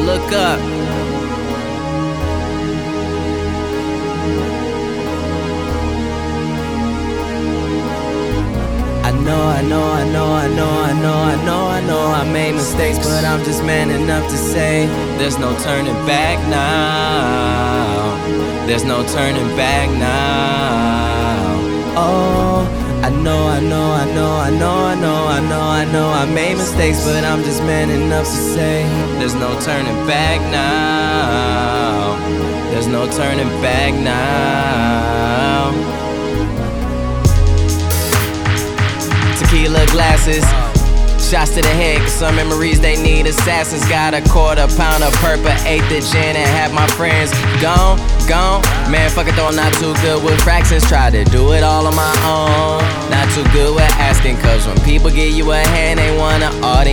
look up. I made mistakes, but I'm just man enough to say there's no turning back now. There's no turning back now. Oh, I know I made mistakes, but I'm just man enough to say there's no turning back now. There's no turning back now. Tequila glasses, shots to the head, cause some memories they need assassins. Got a quarter pound of purple, ate the gin and had my friends gone. Man, fuck it though, I'm not too good with fractions. Try to do it all on my own, not too good with asking. Cause when people give you a hand, they wanna audience.